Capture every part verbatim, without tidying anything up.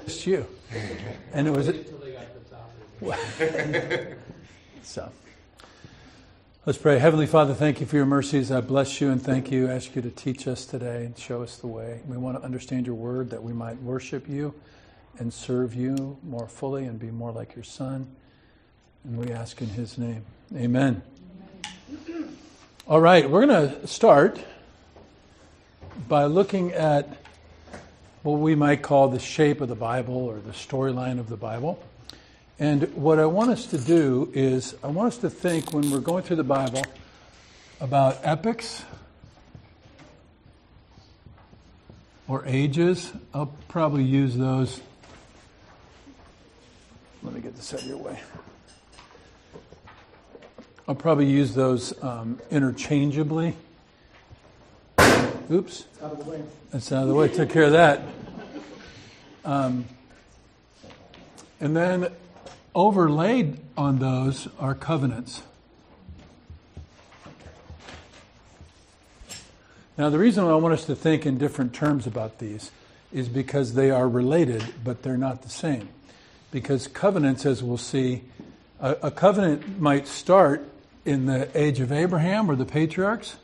It's you. And it was so. Let's pray. Heavenly Father, thank you for your mercies. I bless you and thank you. I ask you to teach us today and show us the way. We want to understand your word that we might worship you and serve you more fully and be more like your Son. And we ask in his name. Amen. Amen. All right, we're going to start by looking at what we might call the shape of the Bible or the storyline of the Bible. And what I want us to do is I want us to think when we're going through the Bible about epics or ages. I'll probably use those. Let me get this out of your way. I'll probably use those um, interchangeably. Oops. It's out of the way. It's out of the way. Took care of that. Um, and then overlaid on those are covenants. Now, the reason I want us to think in different terms about these is because they are related, but they're not the same. Because covenants, as we'll see, a, a covenant might start in the age of Abraham or the patriarchs.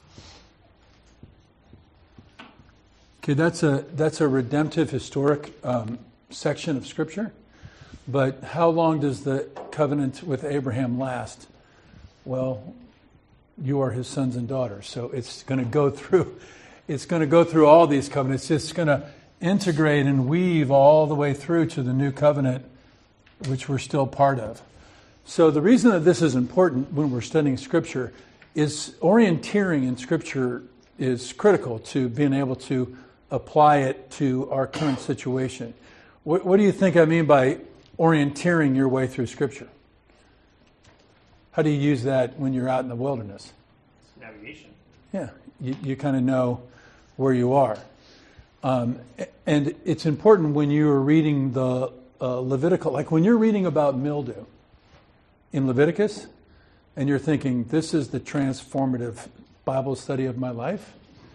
Okay, that's a that's a redemptive historic um, section of Scripture. But how long does the covenant with Abraham last? Well, you are his sons and daughters, so it's going to go through. It's going to go through all these covenants. It's going to integrate and weave all the way through to the new covenant, which we're still part of. So the reason that this is important when we're studying Scripture is orienteering in Scripture is critical to being able to apply it to our current situation. What, what do you think I mean by orienteering your way through Scripture? How do you use that when you're out in the wilderness? Navigation. Yeah, you, you kind of know where you are. Um, and it's important when you are reading the uh, Levitical, like when you're reading about mildew in Leviticus, and you're thinking, this is the transformative Bible study of my life,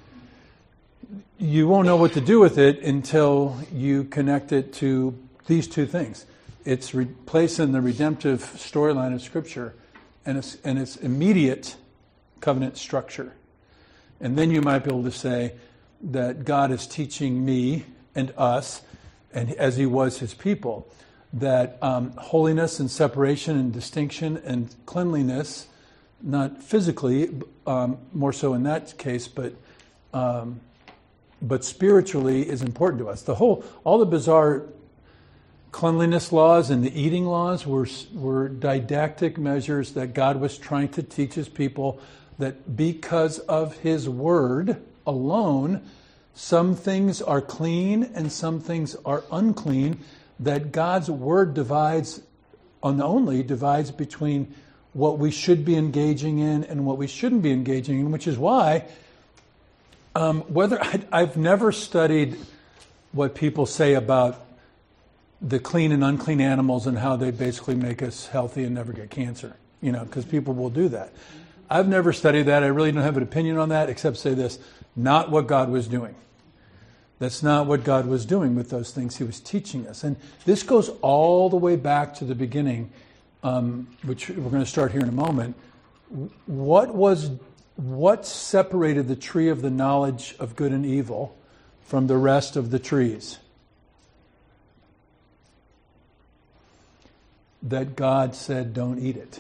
you won't know what to do with it until you connect it to these two things. It's replacing the redemptive storyline of Scripture and its, and its immediate covenant structure. And then you might be able to say that God is teaching me and us, and as he was his people, that um, holiness and separation and distinction and cleanliness, not physically, um, more so in that case, but um, but spiritually is important to us. The whole, all the bizarre cleanliness laws and the eating laws were were didactic measures that God was trying to teach his people that because of his word alone, some things are clean and some things are unclean, that God's word divides, on only divides between what we should be engaging in and what we shouldn't be engaging in, which is why um, whether I, I've never studied what people say about the clean and unclean animals and how they basically make us healthy and never get cancer, you know, because people will do that. I've never studied that. I really don't have an opinion on that except say this, not what God was doing. That's not what God was doing with those things he was teaching us. And this goes all the way back to the beginning, um, which we're going to start here in a moment. What was, what separated the tree of the knowledge of good and evil from the rest of the trees? That God said, don't eat it.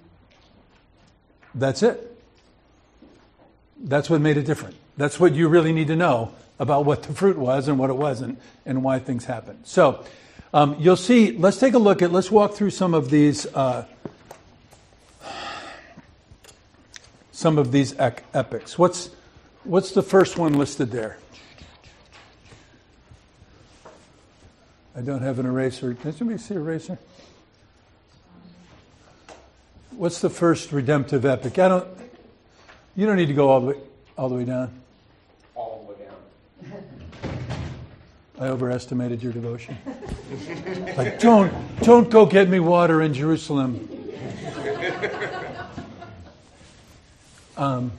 That's it. That's what made it different. That's what you really need to know about what the fruit was and what it wasn't and why things happened. So um, you'll see, let's take a look at, let's walk through some of these uh, some of these ec- epics. What's what's the first one listed there? I don't have an eraser. Can somebody see an eraser? What's the first redemptive epic? I don't. You don't need to go all the way, all the way down. All the way down. I overestimated your devotion. Like, don't, don't go get me water in Jerusalem. Um,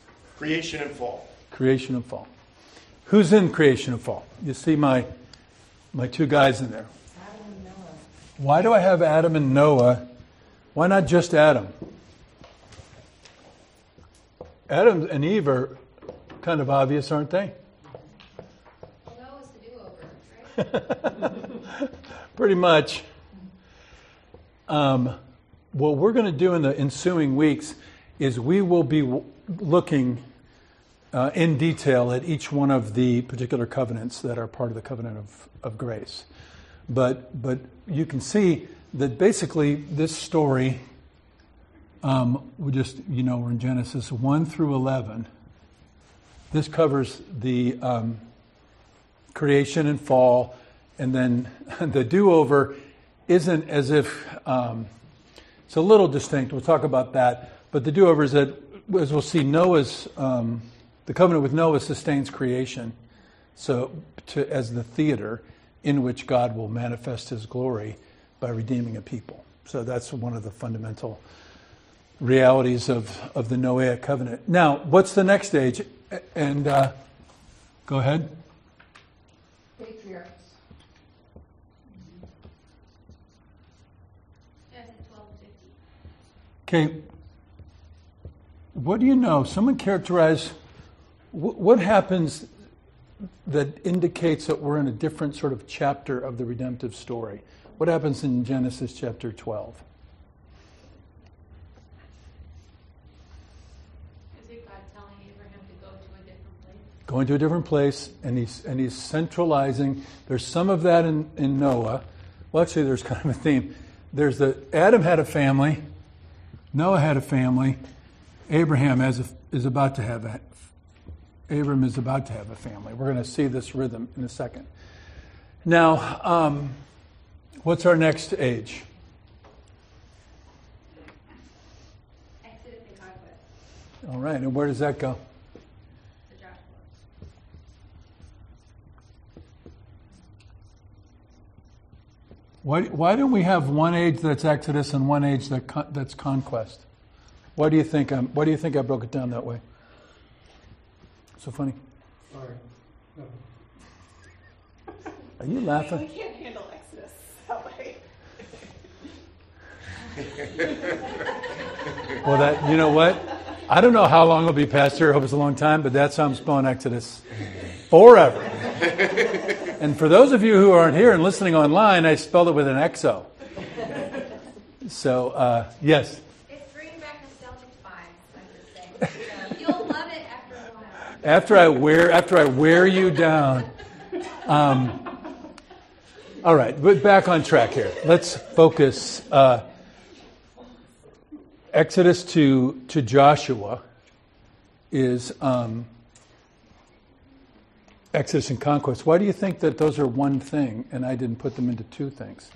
creation and fall. Creation and fall. Who's in creation and fall? You see my My two guys in there. Why do I have Adam and Noah? Why not just Adam? Adam and Eve are kind of obvious, aren't they? Well, Noah's the do-over, right? Pretty much. Um, what we're going to do in the ensuing weeks is we will be w- looking uh, in detail at each one of the particular covenants that are part of the covenant of, of grace. But but you can see that basically this story, um, we just, you know, we're in Genesis one through eleven. This covers the um, creation and fall, and then the do-over isn't as if, um, it's a little distinct, we'll talk about that, but the do-over is that, as we'll see, Noah's, um, the covenant with Noah sustains creation, so to, as the theater in which God will manifest his glory by redeeming a people. So that's one of the fundamental realities of, of the Noahic covenant. Now, what's the next stage? And uh, go ahead. Patriarchs. Yeah, twelve fifty. Okay, what do you know? Someone characterize wh- what happens that indicates that we're in a different sort of chapter of the redemptive story. What happens in Genesis chapter twelve? Is it God telling Abraham to go to a different place? Going to a different place, and he's and he's centralizing. There's some of that in, in Noah. Well, actually, there's kind of a theme. There's the Adam had a family, Noah had a family, Abraham has a, is about to have a Abram is about to have a family. We're going to see this rhythm in a second. Now, um, what's our next age? Exodus and conquest. All right, and where does that go? The Joshua. Why, why don't we have one age that's Exodus and one age that con- that's conquest? Why do you think I'm, why do you think I broke it down that way? So funny. Sorry. No. Are you laughing? We can't handle Exodus that way. Well, that, you know what? I don't know how long it'll be, Pastor. I hope it's a long time, but that's how I'm spelling Exodus. Forever. And for those of you who aren't here and listening online, I spelled it with an X O. So, uh, yes. It's bringing back nostalgic vibes, I'm just saying. You'll love it after a while. After I wear, after I wear you down. Um, all right, but back on track here. Let's focus. Uh, Exodus to to Joshua is um, Exodus and conquest. Why do you think that those are one thing and I didn't put them into two things?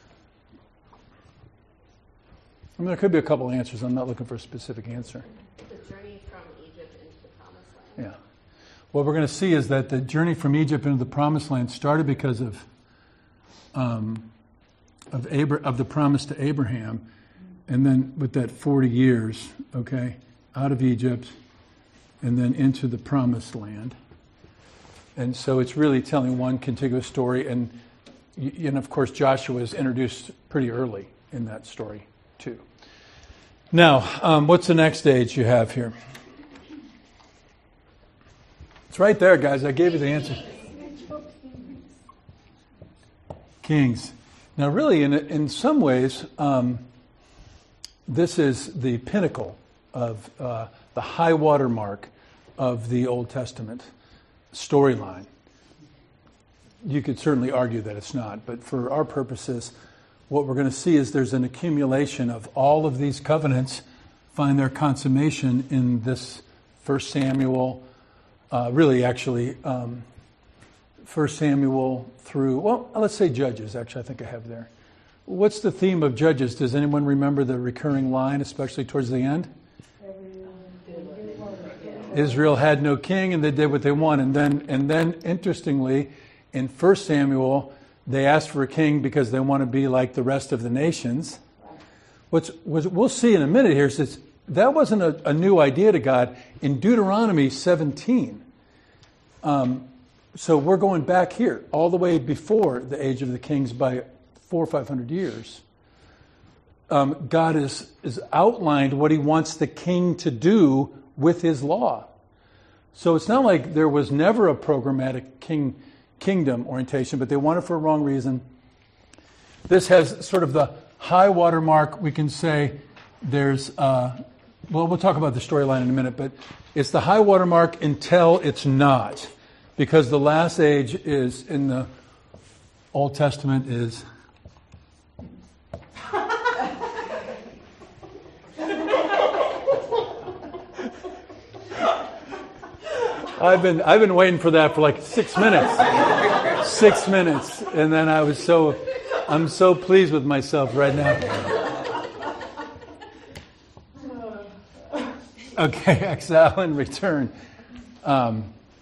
I mean, there could be a couple answers. I'm not looking for a specific answer. The journey from Egypt into the promised land. Yeah. What we're going to see is that the journey from Egypt into the promised land started because of um, of Abra- of the promise to Abraham, and then with that forty years, okay, out of Egypt, and then into the promised land. And so it's really telling one contiguous story, and and of course Joshua is introduced pretty early in that story too. Now, um, what's the next stage you have here? It's right there, guys. I gave you the answer. Kings. Now, really, in in some ways, um, this is the pinnacle of uh, the high water mark of the Old Testament storyline. You could certainly argue that it's not, but for our purposes, what we're going to see is there's an accumulation of all of these covenants find their consummation in this First Samuel, uh, really actually um, First Samuel through, well, let's say Judges, actually I think I have there. What's the theme of Judges? Does anyone remember the recurring line, especially towards the end? Israel had no king and they did what they wanted. And then, and then interestingly, in First Samuel, they asked for a king because they want to be like the rest of the nations. What's, what we'll see in a minute here is that that wasn't a, a new idea to God. In Deuteronomy seventeen, um, so we're going back here, all the way before the age of the kings by four or five hundred years. Um, God has is outlined what he wants the king to do with his law. So it's not like there was never a programmatic king kingdom orientation, but they want it for a wrong reason. This has sort of the high water mark. We can say there's, uh, well, we'll talk about the storyline in a minute, but it's the high water mark until it's not. Because the last age is, in the Old Testament, is... I've been I've been waiting for that for like six minutes. Six minutes. And then I was so, I'm so pleased with myself right now. Okay, exile and return. Um,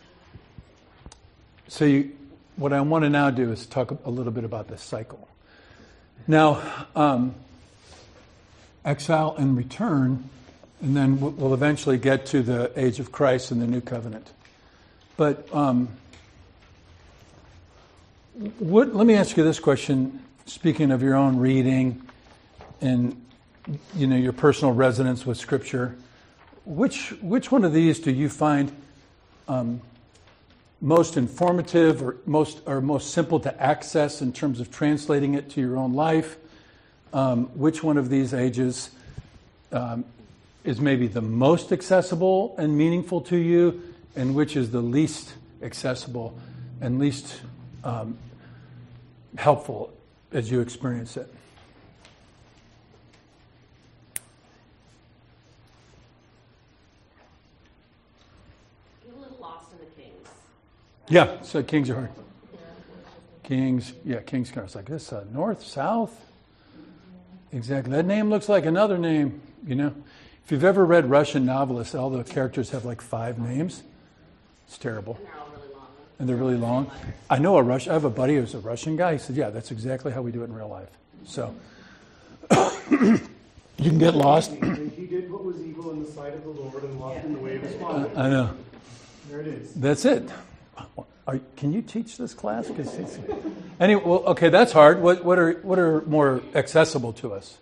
so you, what I want to now do is talk a little bit about this cycle. Now, um, exile and return, and then we'll eventually get to the age of Christ and the new covenant. But um, what, let me ask you this question, speaking of your own reading and, you know, your personal resonance with Scripture. Which which one of these do you find um, most informative or most or most simple to access in terms of translating it to your own life? Um, which one of these ages um, is maybe the most accessible and meaningful to you, and which is the least accessible and least um, helpful as you experience it? Get a little lost in the Kings. Yeah, so Kings are hard. Kings, yeah, Kings. I was like, this uh, north, south? Exactly. That name looks like another name, you know. If you've ever read Russian novelists, all the characters have like five names. It's terrible. And they're all really long. And they're really long. I know a Russian, I have a buddy who's a Russian guy. He said, yeah, that's exactly how we do it in real life. So, you can get lost. And he did what was evil in the sight of the Lord and walked in the way of his father. I know. There it is. That's it. Are, can you teach this class? 'Cause it's, anyway, well, okay, that's hard. What, what are what are more accessible to us?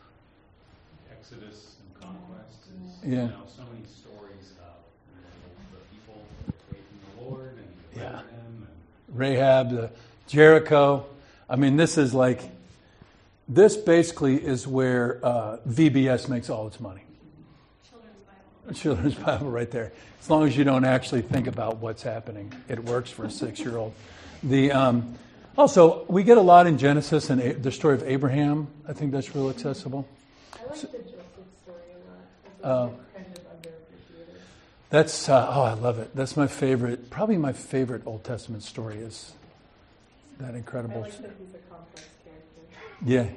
Exodus and conquest is, Yeah. you know, so many stories of, you know, the people away from the Lord and he delivered Yeah. them. And Rahab, the Jericho. I mean, this is like, this basically is where uh, V B S makes all its money. Children's Bible. Children's Bible right there. As long as you don't actually think about what's happening, it works for a six-year-old. The um, also, we get a lot in Genesis and a- the story of Abraham. I think that's real accessible. I like the Joseph story a Uh, lot. I think it's kind of underappreciated. That's uh, oh, I love it. That's my favorite. Probably my favorite Old Testament story is that I incredible. like that he's a complex character. Yeah.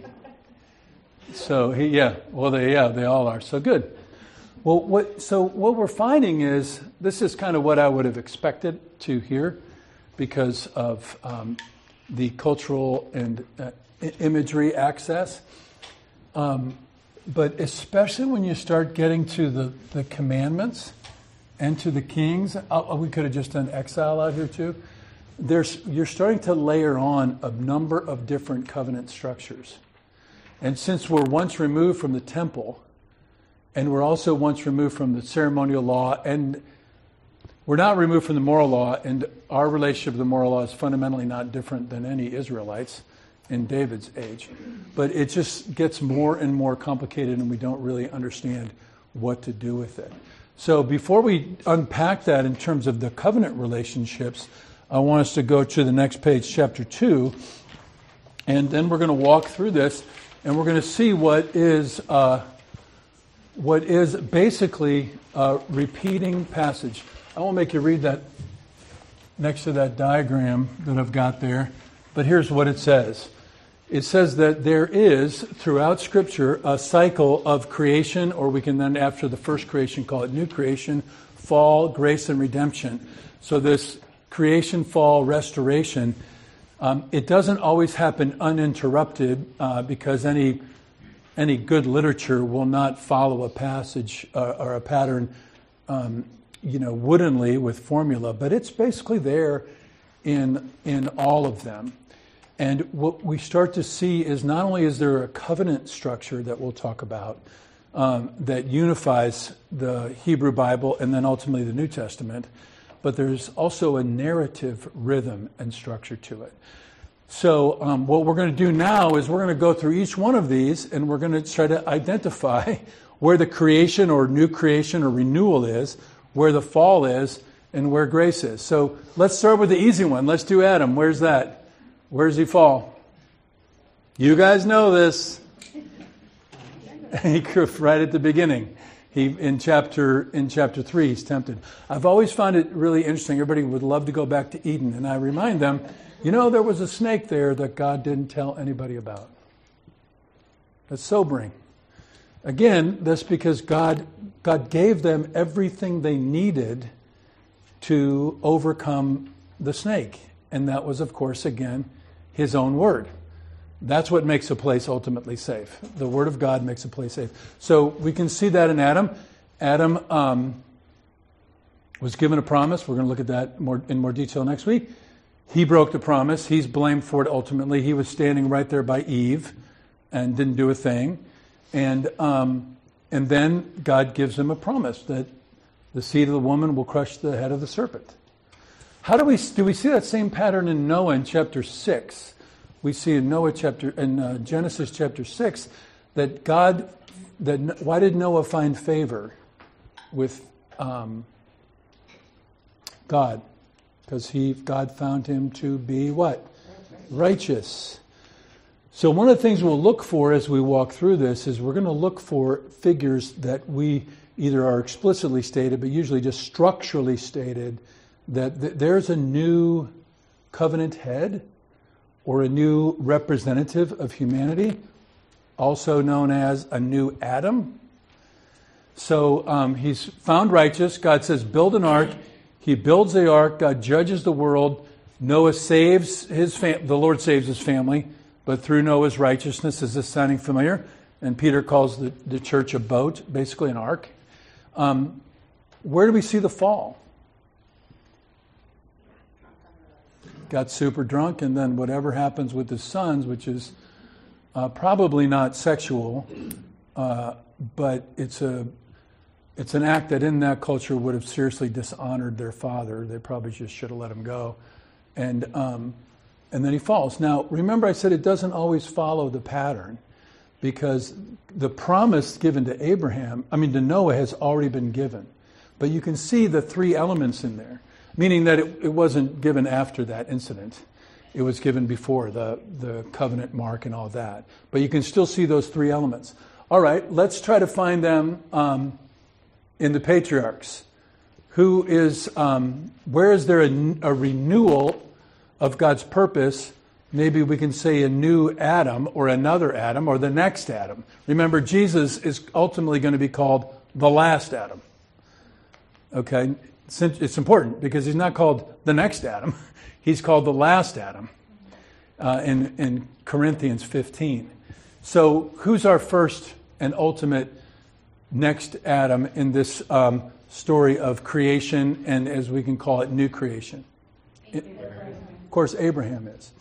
So he, yeah. Well, they, yeah, they all are. So good. Well, what? So what we're finding is this is kind of what I would have expected to hear, because of um, the cultural and uh, i- imagery access. Um, but especially when you start getting to the, the commandments and to the kings, uh, we could have just done exile out here too. There's, you're starting to layer on a number of different covenant structures. And since we're once removed from the temple, and we're also once removed from the ceremonial law, and we're not removed from the moral law, and our relationship with the moral law is fundamentally not different than any Israelites in David's age. But it just gets more and more complicated, and we don't really understand what to do with it. So before we unpack that in terms of the covenant relationships, I want us to go to the next page, chapter two, and then we're going to walk through this, and we're going to see what is uh, what is basically a repeating passage. I won't make you read that next to that diagram that I've got there, but here's what it says. It says that there is, throughout Scripture, a cycle of creation, or we can then, after the first creation, call it new creation, fall, grace, and redemption. So this creation, fall, restoration, um, it doesn't always happen uninterrupted uh, because any any good literature will not follow a passage uh, or a pattern, um, you know, woodenly with formula. But it's basically there, in in all of them. And what we start to see is not only is there a covenant structure that we'll talk about um, that unifies the Hebrew Bible and then ultimately the New Testament, but there's also a narrative rhythm and structure to it. So um, what we're going to do now is we're going to go through each one of these and we're going to try to identify where the creation or new creation or renewal is, where the fall is, and where grace is. So let's start with the easy one. Let's do Adam. Where's that? Where does he fall? You guys know this. He right at the beginning. He in chapter in chapter three, he's tempted. I've always found it really interesting. Everybody would love to go back to Eden, and I remind them, you know, there was a snake there that God didn't tell anybody about. That's sobering. Again, that's because God God gave them everything they needed to overcome the snake, and that was, of course, again, His own word. That's what makes a place ultimately safe. The word of God makes a place safe. So we can see that in Adam. Adam um, was given a promise. We're going to look at that more in more detail next week. He broke the promise. He's blamed for it ultimately. He was standing right there by Eve and didn't do a thing. And um, and then God gives him a promise that the seed of the woman will crush the head of the serpent. How do we do we see that same pattern in Noah in chapter six? We see in Noah chapter in uh, Genesis chapter six that God that why did Noah find favor with um, God? Because he God found him to be what? Righteous. So one of the things we'll look for as we walk through this is we're going to look for figures that we either are explicitly stated, but usually just structurally stated, that th- there's a new covenant head or a new representative of humanity, also known as a new Adam. So um, he's found righteous. God says, build an ark. He builds the ark. God judges the world. Noah saves his fam- the Lord saves his family, but through Noah's righteousness. Is this sounding familiar? And Peter calls the, the church a boat, basically an ark. Um, where do we see the fall? Got super drunk, and then whatever happens with his sons, which is uh, probably not sexual, uh, but it's a it's an act that in that culture would have seriously dishonored their father. They probably just should have let him go. And um, and then he falls. Now, remember I said it doesn't always follow the pattern, because the promise given to Abraham, I mean to Noah, has already been given. But you can see the three elements in there, meaning that it, it wasn't given after that incident. It was given before the, the covenant mark and all that. But you can still see those three elements. All right, let's try to find them um, in the patriarchs. Who is, um, where is there a, a renewal of God's purpose? Maybe we can say a new Adam or another Adam or the next Adam. Remember, Jesus is ultimately going to be called the last Adam. Okay? It's important because he's not called the next Adam. He's called the last Adam uh, in, in Corinthians fifteen. So who's our first and ultimate next Adam in this um, story of creation and, as we can call it, new creation? It, of course, Abraham is.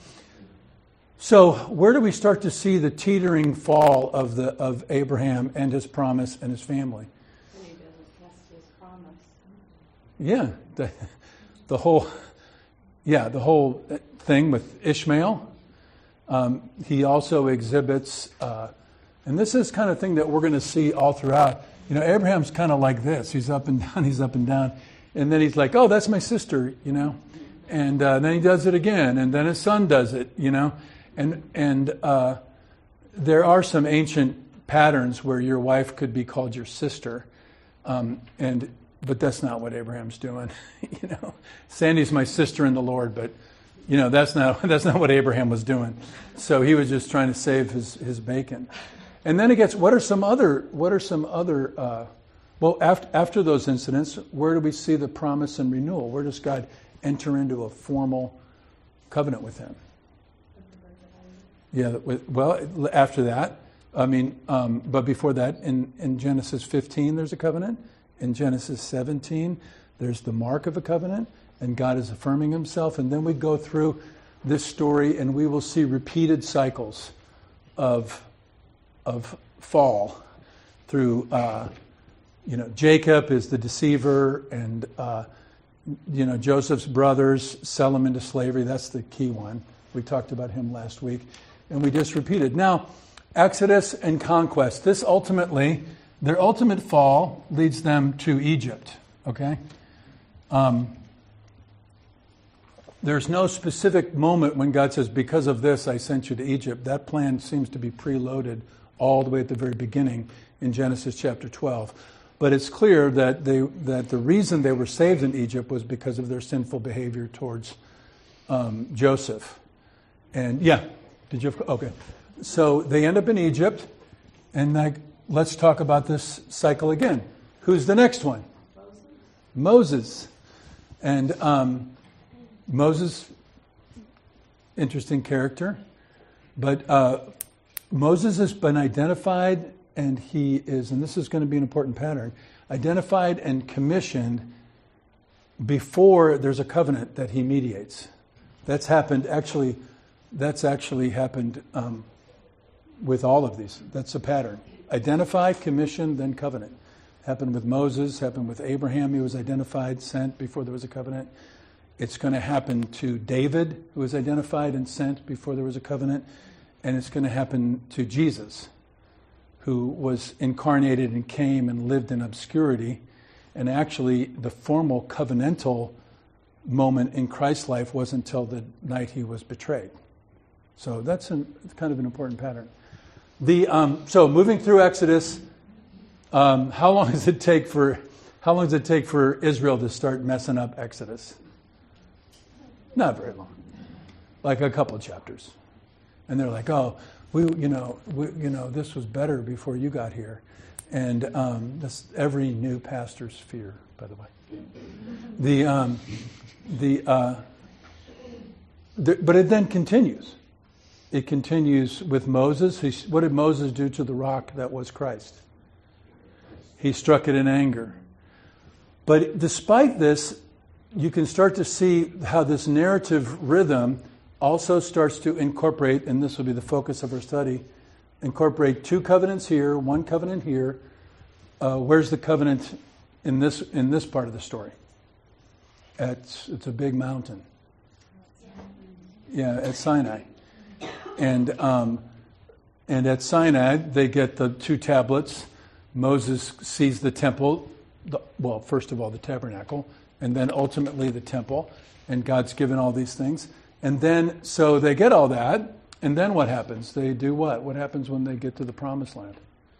So where do we start to see the teetering fall of the of Abraham and his promise and his family? And he doesn't test his promise. Yeah, the, the whole, yeah, the whole thing with Ishmael. Um, he also exhibits, uh, and this is kind of thing that we're going to see all throughout. You know, Abraham's kind of like this. He's up and down, he's up and down. And then he's like, oh, that's my sister, you know. And uh, then he does it again. And then his son does it, you know. And and uh, there are some ancient patterns where your wife could be called your sister. Um, and but that's not what Abraham's doing. You know, Sandy's my sister in the Lord, but you know, that's not that's not what Abraham was doing. So he was just trying to save his, his bacon. And then it gets, what are some other, what are some other, uh, well, after, after those incidents, where do we see the promise and renewal? Where does God enter into a formal covenant with him? Yeah, with, well, after that, I mean, um, but before that, in, in Genesis fifteen, there's a covenant. In Genesis seventeen, there's the mark of a covenant. and God is affirming himself. And then we go through this story and we will see repeated cycles of, of fall through, uh, you know, Jacob is the deceiver, and, uh, you know, Joseph's brothers sell him into slavery. That's the key one. We talked about him last week. And we just repeated. Now, Exodus and conquest. This ultimately, their ultimate fall leads them to Egypt. Okay? Um, there's no specific moment when God says, because of this, I sent you to Egypt. That plan seems to be preloaded all the way at the very beginning in Genesis chapter twelve. But it's clear that they that the reason they were saved in Egypt was because of their sinful behavior towards um, Joseph. And yeah, did you have, okay. So they end up in Egypt, and like, let's talk about this cycle again. Who's the next one? Moses. Moses. And um, Moses, interesting character. But uh, Moses has been identified, and he is, and this is going to be an important pattern, identified and commissioned before there's a covenant that he mediates. That's happened actually, that's actually happened um, with all of these. That's a pattern. Identify, commission, then covenant. Happened with Moses, happened with Abraham. He was identified, sent before there was a covenant. It's going to happen to David, who was identified and sent before there was a covenant. And it's going to happen to Jesus, who was incarnated and came and lived in obscurity. And actually, the formal covenantal moment in Christ's life wasn't until the night he was betrayed. So that's an, kind of an important pattern. The um, so moving through Exodus, um, how long does it take for how long does it take for Israel to start messing up Exodus? Not very long, like a couple of chapters, and they're like, "Oh, we, you know, we, you know, this was better before you got here," and um, that's every new pastor's fear, by the way. The um, the, uh, the but it then continues. It continues with Moses. He, what did Moses do to the rock that was Christ? He struck it in anger. But despite this, you can start to see how this narrative rhythm also starts to incorporate, and this will be the focus of our study, incorporate two covenants here, one covenant here. Uh, where's the covenant in this in this part of the story? It's, it's a big mountain. Yeah, at Sinai. And um, and at Sinai, they get the two tablets. Moses sees the temple, the, well, first of all, the tabernacle, and then ultimately the temple. And God's given all these things. And then, so they get all that, and then what happens? They do what? What happens when they get to the promised land?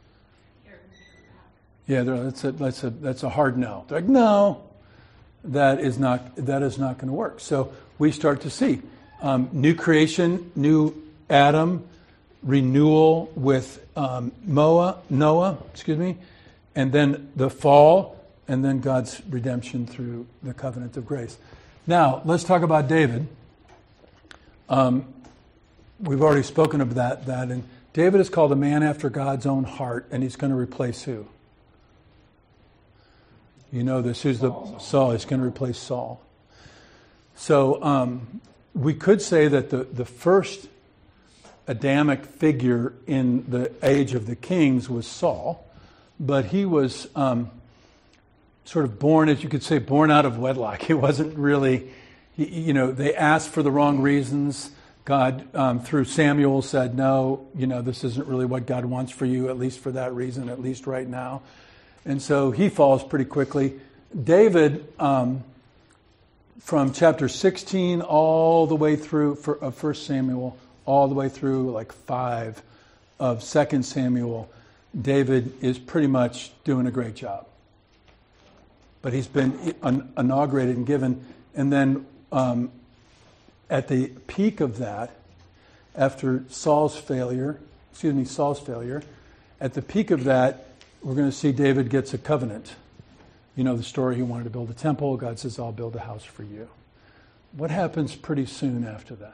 Yeah, that's a, that's a, that's a hard no. They're like, no, that is not, that is not going to work. So we start to see um, new creation, new Adam, renewal with um, Noah, Noah, excuse me, and then the fall, and then God's redemption through the covenant of grace. Now, let's talk about David. Um, we've already spoken of that, that, and David is called a man after God's own heart, and he's going to replace who? You know this. Who's the Saul? He's going to replace Saul. So um, we could say that the, the first Adamic figure in the age of the kings was Saul, but he was um, sort of born, as you could say, born out of wedlock. He wasn't really, he, you know, they asked for the wrong reasons. God, um, through Samuel, said, no, you know, this isn't really what God wants for you, at least for that reason, at least right now. And so he falls pretty quickly. David, um, from chapter sixteen all the way through for, of First Samuel, all the way through like five of Second Samuel, David is pretty much doing a great job. But he's been inaugurated and given. And then um, at the peak of that, after Saul's failure, excuse me, Saul's failure, at the peak of that, we're going to see David gets a covenant. You know the story, he wanted to build a temple. God says, I'll build a house for you. What happens pretty soon after that?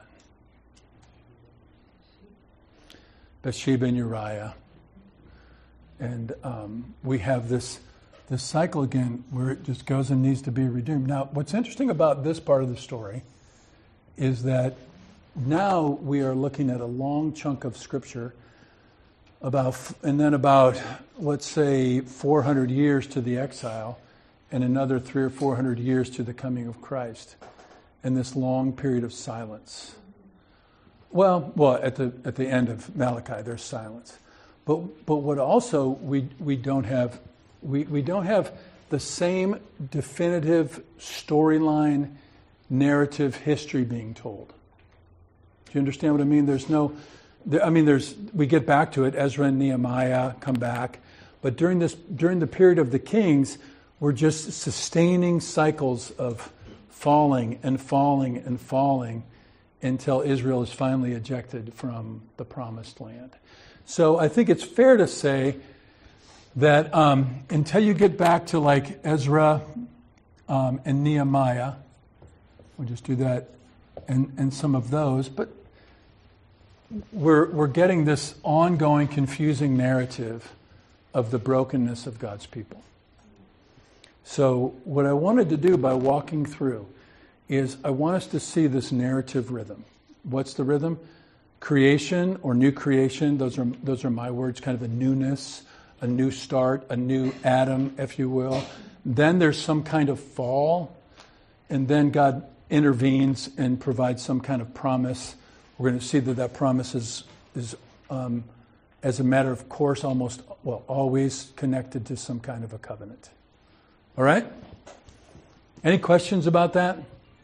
Bathsheba and Uriah. And um, we have this this cycle again where it just goes and needs to be redeemed. Now, what's interesting about this part of the story is that now we are looking at a long chunk of Scripture about, and then about, let's say, four hundred years to the exile, and another three or four hundred years to the coming of Christ, and this long period of silence. Well, well, at the at the end of Malachi, there's silence, but but what also we we don't have, we, we don't have the same definitive storyline, narrative, history being told. Do you understand what I mean? There's no, there, I mean, there's we get back to it. Ezra and Nehemiah come back, but during this during the period of the kings, we're just sustaining cycles of falling and falling and falling until Israel is finally ejected from the promised land. So I think it's fair to say that um, until you get back to like Ezra um, and Nehemiah, we'll just do that, and, and some of those, but we're we're getting this ongoing confusing narrative of the brokenness of God's people. So what I wanted to do by walking through is I want us to see this narrative rhythm. What's the rhythm? Creation or new creation, those are those are my words, kind of a newness, a new start, a new Adam, if you will. Then there's some kind of fall, and then God intervenes and provides some kind of promise. We're going to see that that promise is, is um, as a matter of course, almost, well, always connected to some kind of a covenant. All right? Any questions about that?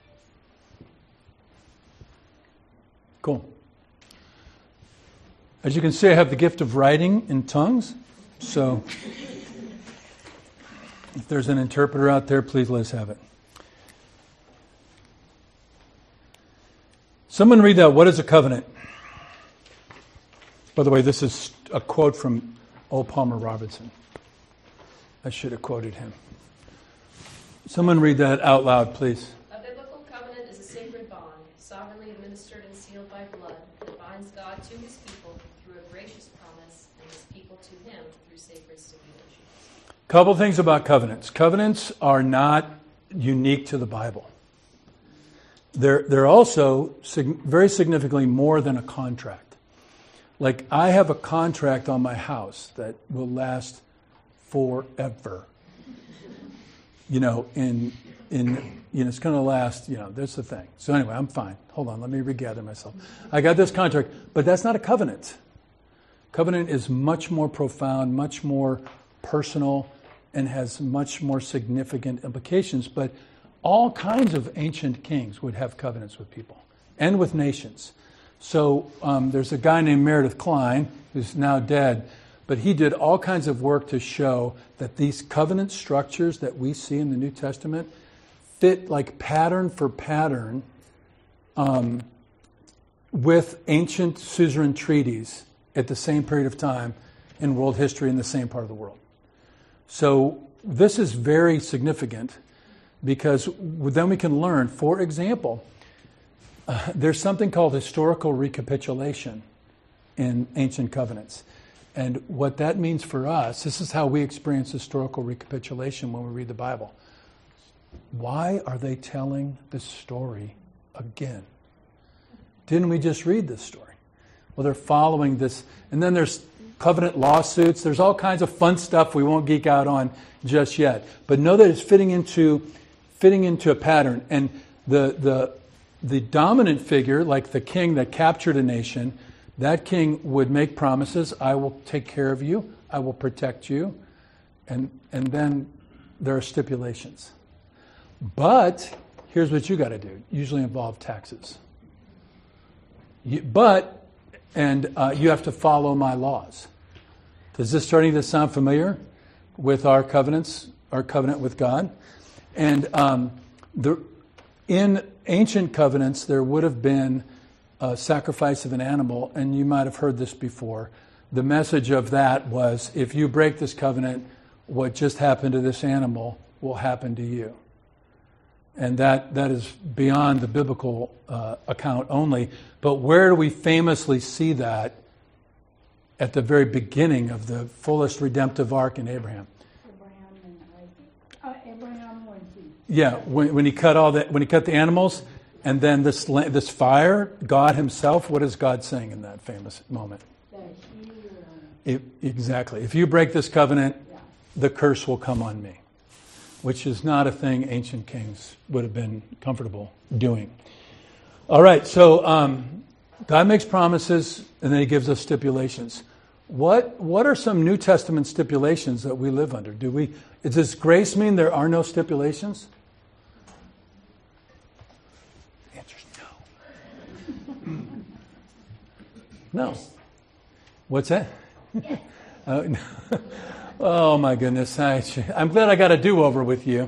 Cool. As you can see, I have the gift of writing in tongues. So if there's an interpreter out there, please let us have it. Someone read that. What is a covenant? By the way, this is a quote from O. Palmer Robertson. I should have quoted him. Someone read that out loud, please. A biblical covenant is a sacred bond, sovereignly administered and sealed by blood, that binds God to his people through a gracious promise and his people to him through sacred stipulations. Couple things about covenants. Covenants are not unique to the Bible. They're, they're also sig- very significantly more than a contract. Like, I have a contract on my house that will last forever. You know, in, in you know, it's going to last, you know, that's the thing. So anyway, I'm fine. Hold on, let me regather myself. I got this contract, but that's not a covenant. Covenant is much more profound, much more personal, and has much more significant implications. But all kinds of ancient kings would have covenants with people and with nations. So um, there's a guy named Meredith Kline, who's now dead, but he did all kinds of work to show that these covenant structures that we see in the New Testament fit like pattern for pattern um, with ancient suzerain treaties at the same period of time in world history in the same part of the world. So this is very significant because then we can learn, for example, uh, there's something called historical recapitulation in ancient covenants. And what that means for us, this is how we experience historical recapitulation when we read the Bible. Why are they telling this story again? Didn't we just read this story? Well, they're following this. And then there's covenant lawsuits. There's all kinds of fun stuff we won't geek out on just yet. But know that it's fitting into fitting into a pattern. And the the the dominant figure, like the king that captured a nation, that king would make promises. I will take care of you. I will protect you. And and then there are stipulations. But here's what you got to do. Usually involve taxes. You, but, and uh, you have to follow my laws. Is this starting to sound familiar with our covenants, our covenant with God? And um, the, in ancient covenants, there would have been a sacrifice of an animal, and you might have heard this before. The message of that was, if you break this covenant, what just happened to this animal will happen to you. And that, that is beyond the biblical uh, account only. But where do we famously see that at the very beginning of the fullest redemptive arc in Abraham? Abraham and Yeah, when, when he cut all that, when he cut the animals, and then this la- this fire, God Himself. What is God saying in that famous moment? That he, uh, If, exactly. If you break this covenant, yeah. the curse will come on me, which is not a thing ancient kings would have been comfortable doing. All right, so um, God makes promises, and then He gives us stipulations. What what are some New Testament stipulations that we live under? Do we? Does grace mean there are no stipulations? The answer's no. No. What's that? Uh, no. Oh my goodness! I, I'm glad I got a do-over with you.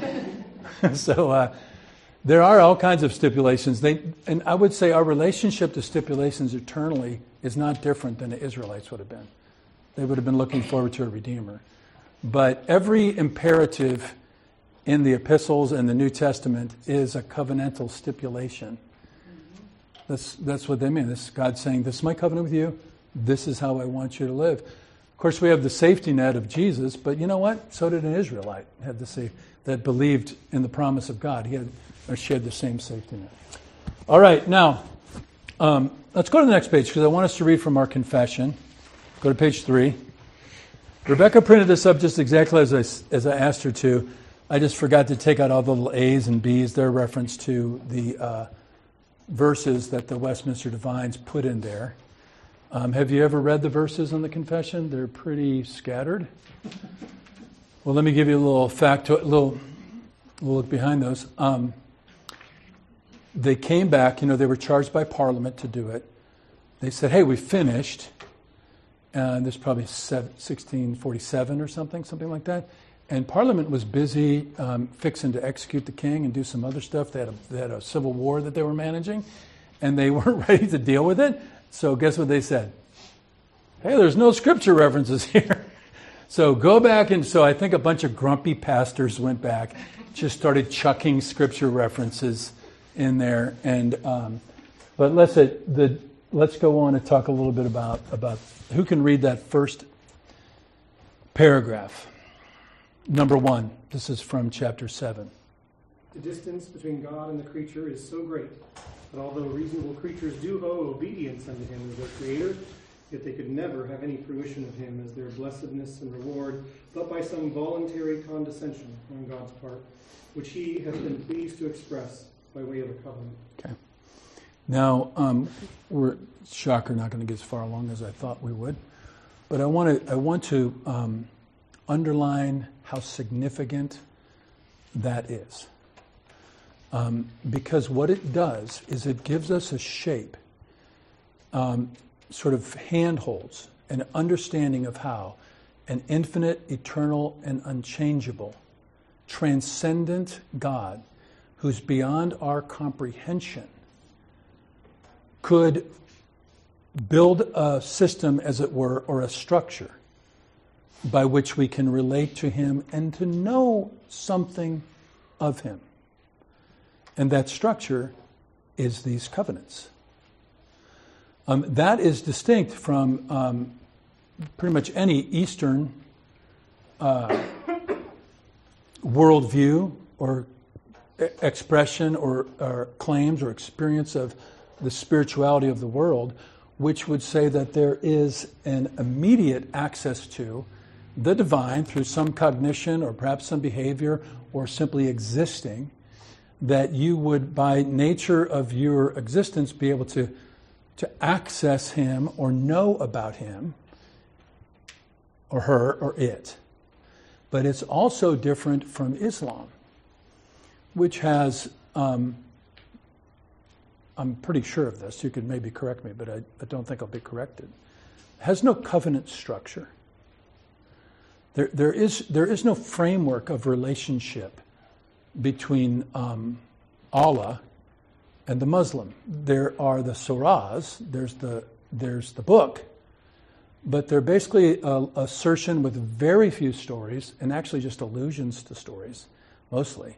so uh, there are all kinds of stipulations. They, and I would say our relationship to stipulations eternally is not different than the Israelites would have been. They would have been looking forward to a Redeemer. But every imperative in the epistles and the New Testament is a covenantal stipulation. That's that's what they mean. This is God saying, this is my covenant with you. This is how I want you to live. Of course, we have the safety net of Jesus, but you know what? So did an Israelite had the safe, that believed in the promise of God. He had or shared the same safety net. All right, now, um, let's go to the next page because I want us to read from our confession. Go to page three. Rebecca printed this up just exactly as I, as I asked her to. I just forgot to take out all the little A's and B's. They're reference to the uh, verses that the Westminster Divines put in there. Um, have you ever read the verses in the confession? They're pretty scattered. Well, let me give you a little fact, a little, little look behind those. Um, they came back, you know, they were charged by Parliament to do it. They said, hey, we finished. And this is probably sixteen forty-seven or something, something like that. And Parliament was busy um, fixing to execute the king and do some other stuff. They had, a, they had a civil war that they were managing, and they weren't ready to deal with it. So guess what they said? Hey, there's no scripture references here. So go back, and so I think a bunch of grumpy pastors went back, just started chucking scripture references in there. And um, but let's uh, the let's go on and talk a little bit about about who can read that first paragraph. Number one. This is from chapter seven. The distance between God and the creature is so great that although reasonable creatures do owe obedience unto Him as their Creator, yet they could never have any fruition of Him as their blessedness and reward, but by some voluntary condescension on God's part, which He hath been pleased to express by way of a covenant. Okay. Now, um, we're, shocker, not going to get as far along as I thought we would, but I want to I want to um, underline how significant that is. Um, because what it does is it gives us a shape, um, sort of handholds, an understanding of how an infinite, eternal, and unchangeable, transcendent God, who's beyond our comprehension, could build a system, as it were, or a structure by which we can relate to Him and to know something of Him. And that structure is these covenants. Um, that is distinct from um, pretty much any Eastern uh, worldview or expression or, or claims or experience of the spirituality of the world, which would say that there is an immediate access to the divine through some cognition or perhaps some behavior or simply existing, that you would, by nature of your existence, be able to, to access Him or know about Him or her or it. But it's also different from Islam, which has, um, I'm pretty sure of this, you could maybe correct me, but I, I don't think I'll be corrected, has no covenant structure. There, there is, there is no framework of relationship between um, Allah and the Muslim. There are the surahs, there's the, there's the book, but they're basically an assertion with very few stories, and actually just allusions to stories, mostly,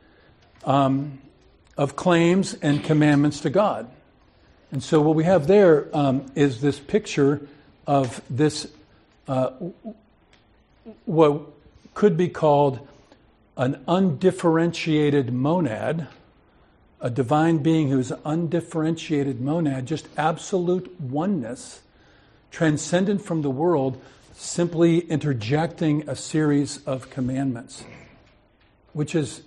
um, of claims and commandments to God. And so what we have there um, is this picture of this, uh, what could be called an undifferentiated monad, a divine being who's an undifferentiated monad, just absolute oneness, transcendent from the world, simply interjecting a series of commandments, which is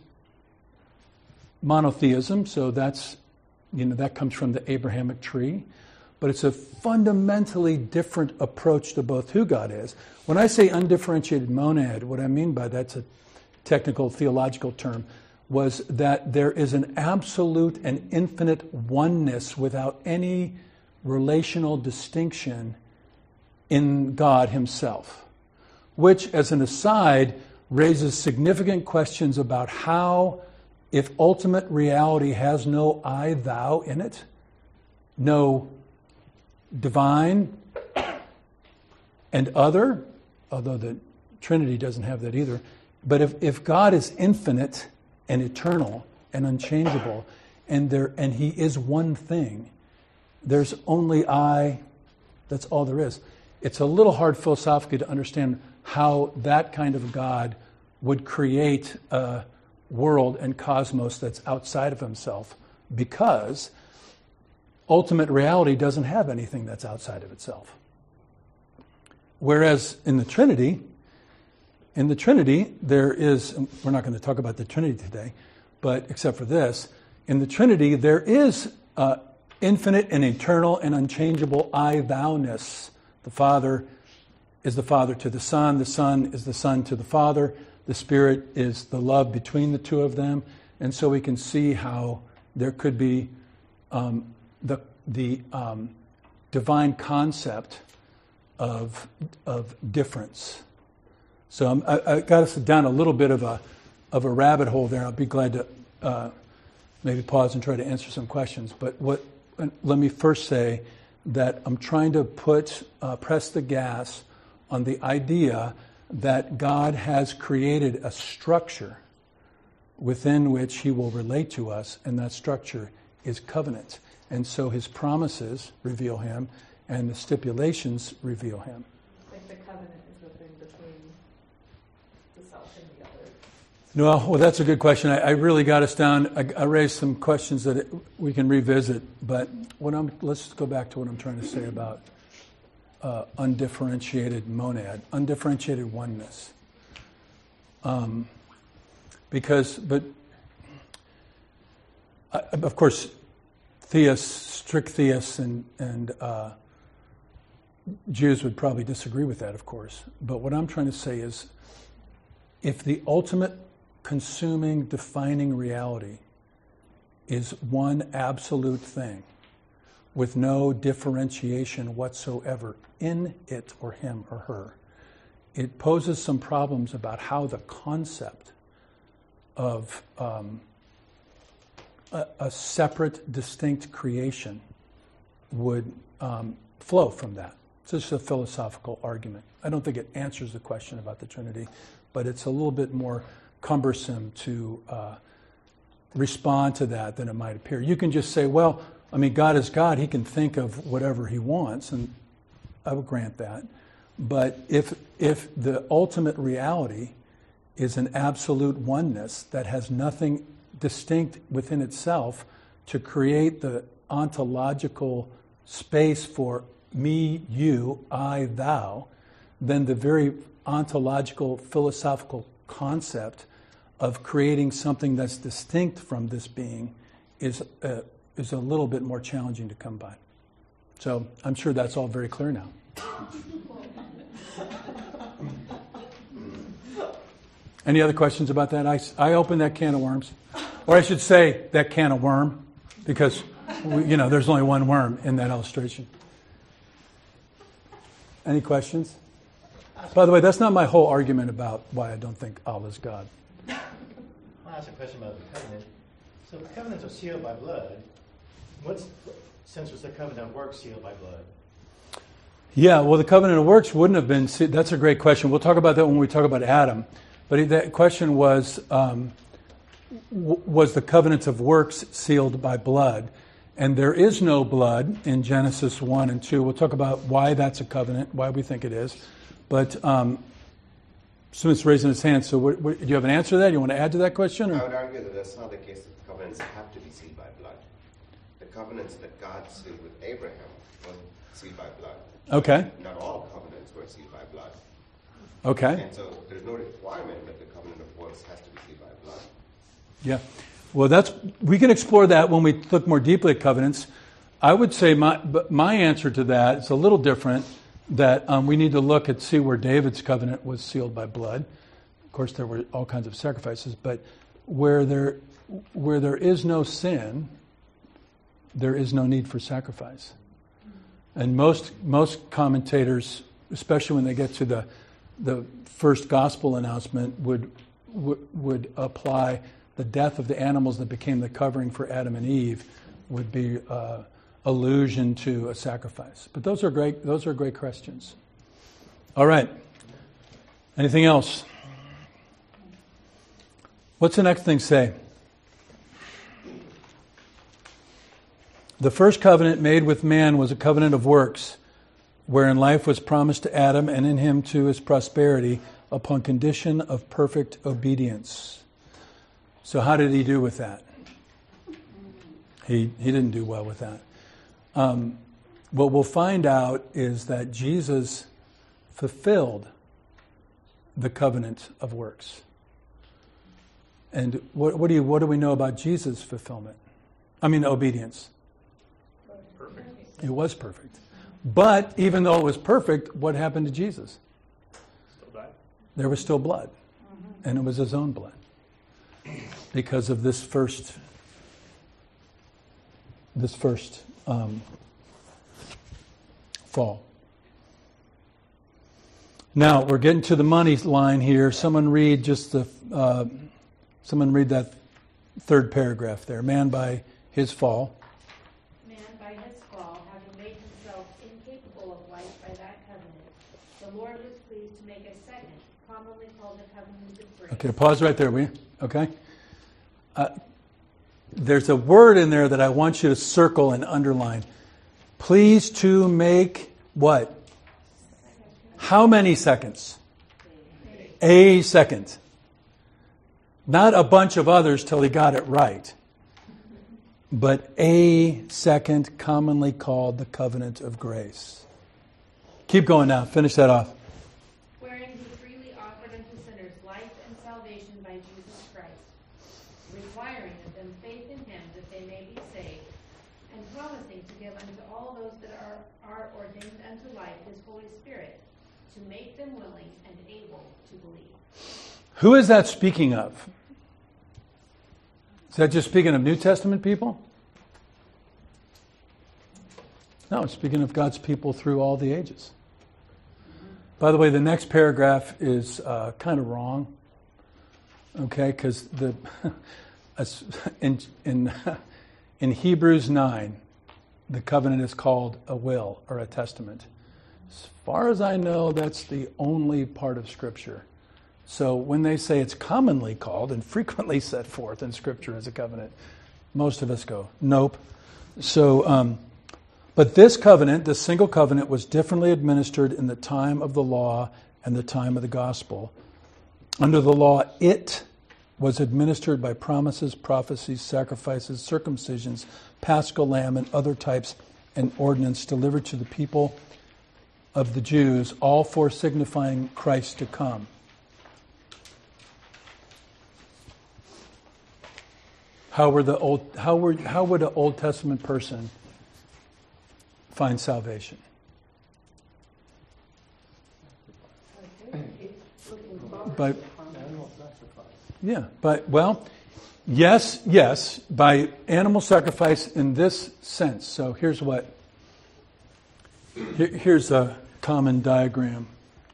monotheism. So that's, you know, that comes from the Abrahamic tree. But it's a fundamentally different approach to both who God is. When I say undifferentiated monad, what I mean by that's a technical theological term, was that there is an absolute and infinite oneness without any relational distinction in God himself, which, as an aside, raises significant questions about how, if ultimate reality has no I, thou in it, no divine and other, although the Trinity doesn't have that either, but if, if God is infinite and eternal and unchangeable, and there and he is one thing, there's only I, that's all there is. It's a little hard philosophically to understand how that kind of God would create a world and cosmos that's outside of himself, because ultimate reality doesn't have anything that's outside of itself. Whereas in the Trinity, in the Trinity, there is, we're not going to talk about the Trinity today, but except for this, in the Trinity, there is uh, infinite and eternal and unchangeable I-thou-ness. The Father is the Father to the Son, the Son is the Son to the Father, the Spirit is the love between the two of them, and so we can see how there could be um, the the um, divine concept of of difference. So um, I, I got us down a little bit of a of a rabbit hole there. I'll be glad to uh, maybe pause and try to answer some questions. But what? Let me first say that I'm trying to put uh, press the gas on the idea that God has created a structure within which he will relate to us, and that structure is covenant. And so his promises reveal him, and the stipulations reveal him. Like the covenant is the thing between the self and the other. No, well, that's a good question. I, I really got us down. I, I raised some questions that it, we can revisit, but what I'm, let's go back to what I'm trying to say about uh, undifferentiated monad, undifferentiated oneness. Um, because, but, uh, of course, theists, strict theists, and, and uh, Jews would probably disagree with that, of course. But what I'm trying to say is, if the ultimate consuming, defining reality is one absolute thing with no differentiation whatsoever in it or him or her, it poses some problems about how the concept of um, a, a separate, distinct creation would um, flow from that. It's just a philosophical argument. I don't think it answers the question about the Trinity, but it's a little bit more cumbersome to uh, respond to that than it might appear. You can just say, well, I mean, God is God. He can think of whatever he wants, and I will grant that. But if if the ultimate reality is an absolute oneness that has nothing distinct within itself to create the ontological space for me, you, I, thou, then the very ontological, philosophical concept of creating something that's distinct from this being is a, is a little bit more challenging to come by. So I'm sure that's all very clear now. Any other questions about that? I, I opened that can of worms. Or I should say that can of worm, because we, you know, there's only one worm in that illustration. Any questions? By the way, that's not my whole argument about why I don't think Allah is God. I'll ask a question about the covenant. So if covenants are sealed by blood, what's since was the covenant of works sealed by blood? Yeah, well, the covenant of works wouldn't have been. That's a great question. We'll talk about that when we talk about Adam. But that question was, um, w- was the covenant of works sealed by blood? And there is no blood in Genesis one and two. We'll talk about why that's a covenant, why we think it is. But um, Smith's raising his hand. So, what, what, do you have an answer to that? You want to add to that question? I Or? would argue that that's not the case that the covenants have to be sealed by blood. The covenants that God sealed with Abraham were sealed by blood. Okay. Not all covenants were sealed by blood. Okay. And so there's no requirement that the covenant of works has to be sealed by blood. Yeah. Well, that's we can explore that when we look more deeply at covenants. I would say my but my answer to that is a little different. That um, we need to look at see where David's covenant was sealed by blood. Of course, there were all kinds of sacrifices, but where there where there is no sin, there is no need for sacrifice. And most most commentators, especially when they get to the the first gospel announcement, would would, would apply the death of the animals that became the covering for Adam and Eve would be uh, allusion to a sacrifice. But those are great. Those are great questions. All right. Anything else? What's the next thing say? The first covenant made with man was a covenant of works, wherein life was promised to Adam and in him to his prosperity upon condition of perfect obedience. So how did he do with that? He he didn't do well with that. Um, what we'll find out is that Jesus fulfilled the covenant of works. And what, what do you what do we know about Jesus' fulfillment? I mean, obedience. Perfect. It was perfect. But even though it was perfect, what happened to Jesus? Still died. There was still blood. And it was his own blood. Because of this first this first um, fall. Now we're getting to the money line here. Someone read just the uh, someone read that third paragraph there. Man by his fall. Man by his fall, having made himself incapable of life by that covenant, the Lord was pleased to make a second, commonly called the covenant of grace. Okay, pause right there, will you? Okay. Uh, there's a word in there that I want you to circle and underline. Please to make what? How many seconds? A second. Not a bunch of others till he got it right. But a second, commonly called the covenant of grace. Keep going now. Finish that off. Wherein he freely offered unto sinners life and salvation by Jesus Christ, requiring of them faith in him that they may be saved, and promising to give unto all those that are, are ordained unto life his Holy Spirit, to make them willing and able to believe. Who is that speaking of? Is that just speaking of New Testament people? No, it's speaking of God's people through all the ages. By the way, the next paragraph is uh, kind of wrong. Okay, because the in in in Hebrews nine, the covenant is called a will or a testament. As far as I know, that's the only part of Scripture. So when they say it's commonly called and frequently set forth in Scripture as a covenant, most of us go, nope. So, um, but this covenant, this single covenant, was differently administered in the time of the law and the time of the gospel. Under the law, it was administered by promises, prophecies, sacrifices, circumcisions, paschal lamb, and other types and ordinance delivered to the people of the Jews, all for signifying Christ to come. How were the old? How were? How would an Old Testament person find salvation? By yeah, but well, yes, yes, by animal sacrifice in this sense. So here's what. Here, here's a common diagram.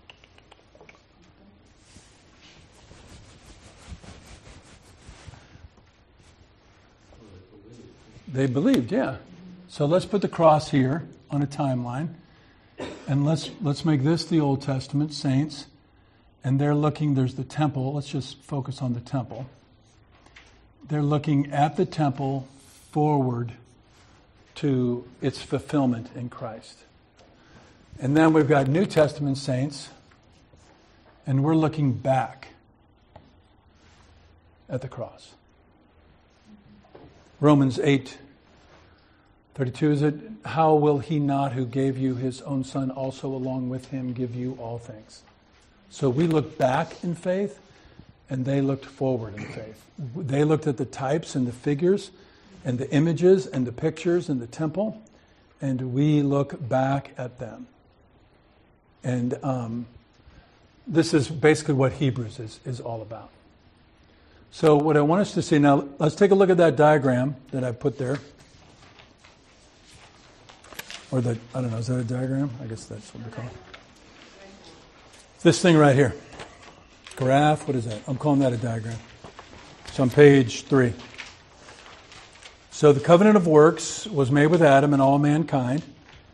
They believed, yeah. So let's put the cross here on a timeline, and let's let's make this the Old Testament saints, and they're looking. There's the temple. Let's just focus on the temple. They're looking at the temple forward to its fulfillment in Christ, and then we've got New Testament saints, And we're looking back at the cross. Romans eight thirty-two, is it? How will he not who gave you his own son also along with him give you all things? So we look back in faith, and they looked forward in faith. They looked at the types and the figures and the images and the pictures in the temple, and we look back at them. And um, this is basically what Hebrews is, is all about. So what I want us to see now, let's take a look at that diagram that I put there. Or the, I don't know, is that a diagram? I guess that's what we call it. This thing right here. Graph, what is that? I'm calling that a diagram. It's on page three. So the covenant of works was made with Adam and all mankind.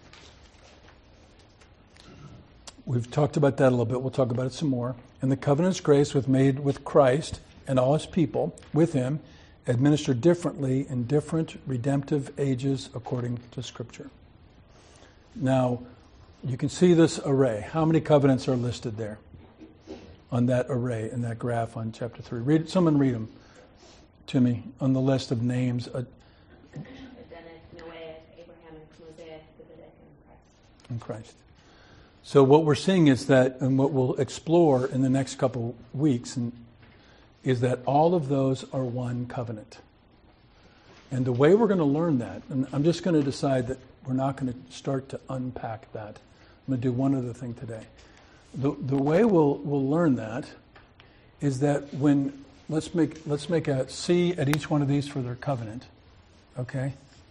We've talked about that a little bit. We'll talk about it some more. And the covenant's grace was made with Christ and all his people with him, administered differently in different redemptive ages according to Scripture. Now, you can see this array. How many covenants are listed there on that array in that graph on chapter three? Read, someone read them to me on the list of names. Uh, Edenic, Noahic, Abrahamic, Mosaic, Davidic, and Christ. In Christ. So what we're seeing is that, and what we'll explore in the next couple weeks, and, is that all of those are one covenant. And the way we're going to learn that, and I'm just going to decide that we're not going to start to unpack that. I'm going to do one other thing today. The the way we'll we'll learn that is that when let's make let's make a C at each one of these for their covenant. Okay?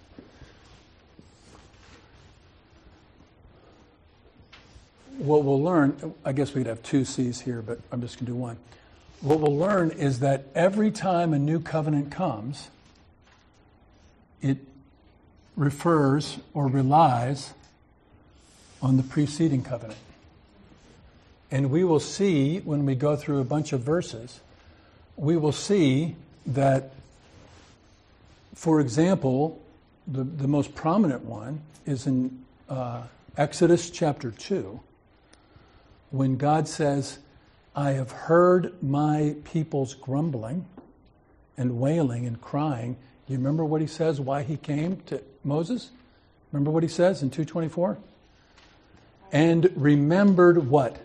What we'll learn, I guess we could have two C's here, but I'm just going to do one. What we'll learn is that every time a new covenant comes, it refers or relies on the preceding covenant. And we will see, when we go through a bunch of verses, we will see that, for example, the, the most prominent one is in uh, Exodus chapter two, when God says, I have heard my people's grumbling and wailing and crying. You remember what he says, why he came to Moses? Remember what he says in two twenty-four? And remembered what?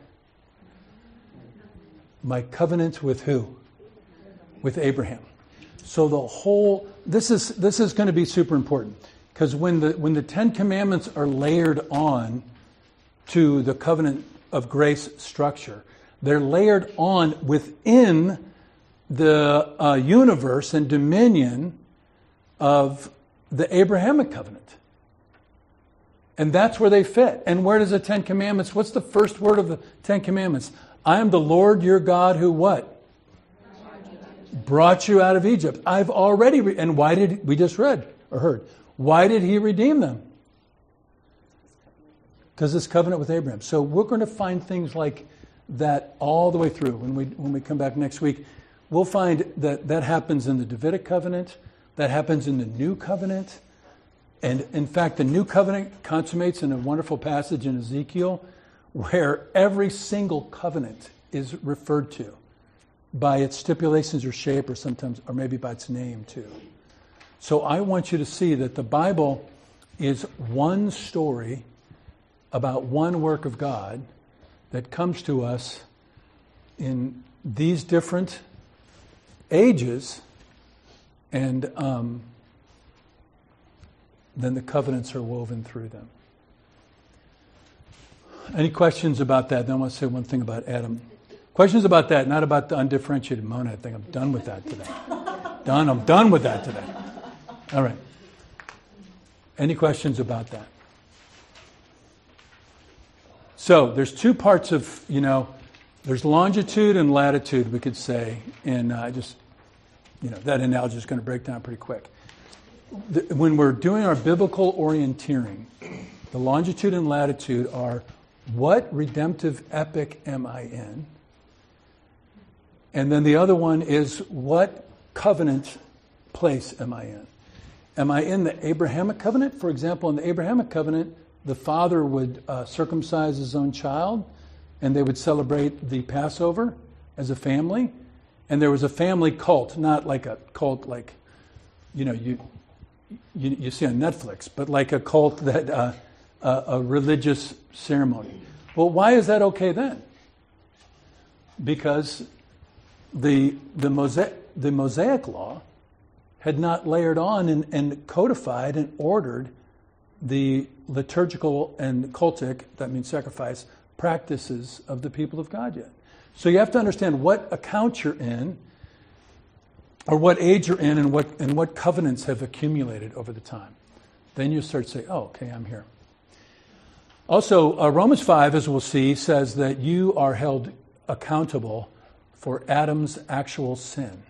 My covenant with who? With Abraham. So the whole, this is this is going to be super important, because when the when the Ten Commandments are layered on to the covenant of grace structure, they're layered on within the uh, universe and dominion of the Abrahamic covenant. And that's where they fit. And where does the Ten Commandments, what's the first word of the Ten Commandments? I am the Lord your God who what? Brought you out of Egypt. I've already, re- and why did, we just read or heard, why did he redeem them? Because it's covenant with Abraham. So we're going to find things like that all the way through. When we when we come back next week, we'll find that that happens in the Davidic covenant, that happens in the New Covenant. And in fact, the New Covenant consummates in a wonderful passage in Ezekiel where every single covenant is referred to by its stipulations or shape, or sometimes, or maybe by its name too. So I want you to see that the Bible is one story about one work of God that comes to us in these different ages, and um, then the covenants are woven through them. Any questions about that? Then I want to say one thing about Adam. Questions about that, not about the undifferentiated monad. I think I'm done with that today. Done. I'm done with that today. All right. Any questions about that? So there's two parts of, you know, there's longitude and latitude, we could say, and I uh, just, you know, that analogy is going to break down pretty quick. The, when we're doing our biblical orienteering, the longitude and latitude are, what redemptive epoch am I in? And then the other one is, what covenant place am I in? Am I in the Abrahamic covenant? For example, in the Abrahamic covenant, the father would uh, circumcise his own child and they would celebrate the Passover as a family. And there was a family cult, not like a cult like, you know, you you, you see on Netflix, but like a cult that uh, a, a religious ceremony. Well, why is that okay then? Because the the Mosaic, the Mosaic law had not layered on and, and codified and ordered the liturgical and cultic, that means sacrifice, practices of the people of God yet. So you have to understand what account you're in, or what age you're in, and what and what covenants have accumulated over the time. Then you start to say, oh, okay, I'm here. Also, uh, Romans five, as we'll see, says that you are held accountable for Adam's actual sin.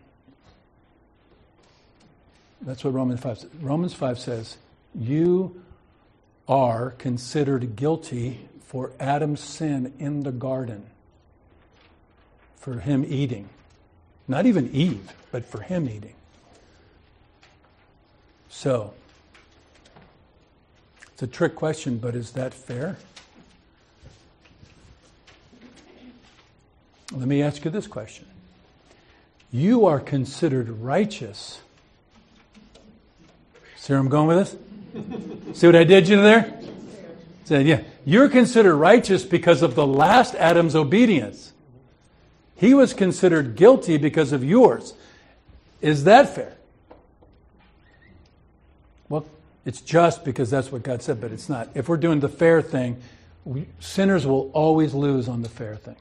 That's what Romans five says. Romans five says, you are considered guilty for Adam's sin in the garden, for him eating. Not even Eve, but for him eating. So, it's a trick question, but is that fair? Let me ask you this question. You are considered righteous. See where I'm going with this? See what I did you there? Said, yeah. You're considered righteous because of the last Adam's obedience. He was considered guilty because of yours. Is that fair? Well, it's just because that's what God said, but it's not. If we're doing the fair thing, we, sinners will always lose on the fair thing.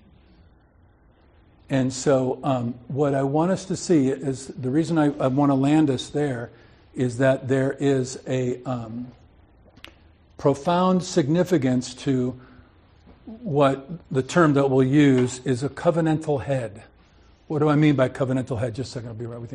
And so um, what I want us to see is, the reason I, I want to land us there is that there is a um, profound significance to what the term that we'll use is a covenantal head. What do I mean by covenantal head? Just a second, I'll be right with you.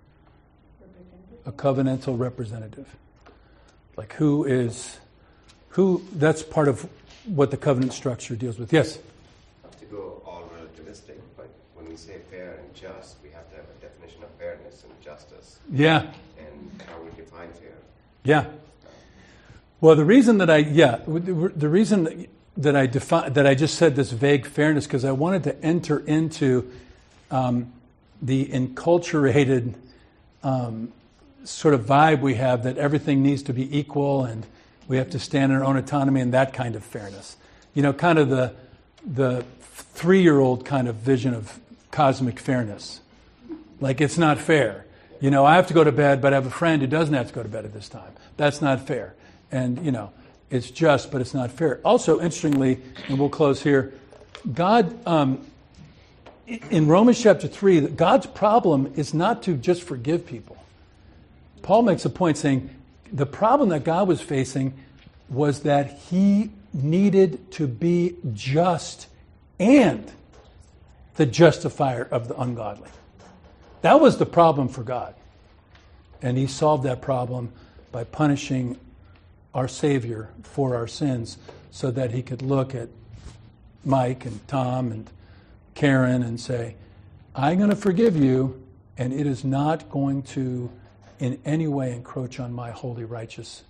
A covenantal representative. Like who is, who, that's part of what the covenant structure deals with. Yes? Not to go all relativistic, but when we say fair and just, we have to have a definition of fairness and justice. Yeah. And how we define fair. Yeah. Well, the reason that I, yeah, the reason that I defi- that I just said this vague fairness, because I wanted to enter into um, the enculturated um, sort of vibe we have that everything needs to be equal and we have to stand in our own autonomy and that kind of fairness. You know, kind of the the three-year-old kind of vision of cosmic fairness. Like, it's not fair. You know, I have to go to bed, but I have a friend who doesn't have to go to bed at this time. That's not fair. And, you know, it's just, but it's not fair. Also, interestingly, and we'll close here, God, um, in Romans chapter three, God's problem is not to just forgive people. Paul makes a point saying the problem that God was facing was that he needed to be just and the justifier of the ungodly. That was the problem for God. And he solved that problem by punishing our Savior for our sins so that he could look at Mike and Tom and Karen and say, I'm going to forgive you, and it is not going to in any way encroach on my holy, righteous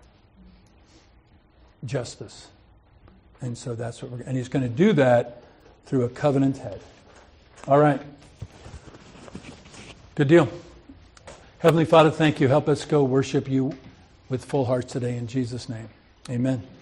justice. And so that's what we're and he's going to do that through a covenant head. All right. Good deal. Heavenly Father, thank you. Help us go worship you with full hearts today in Jesus' name. Amen.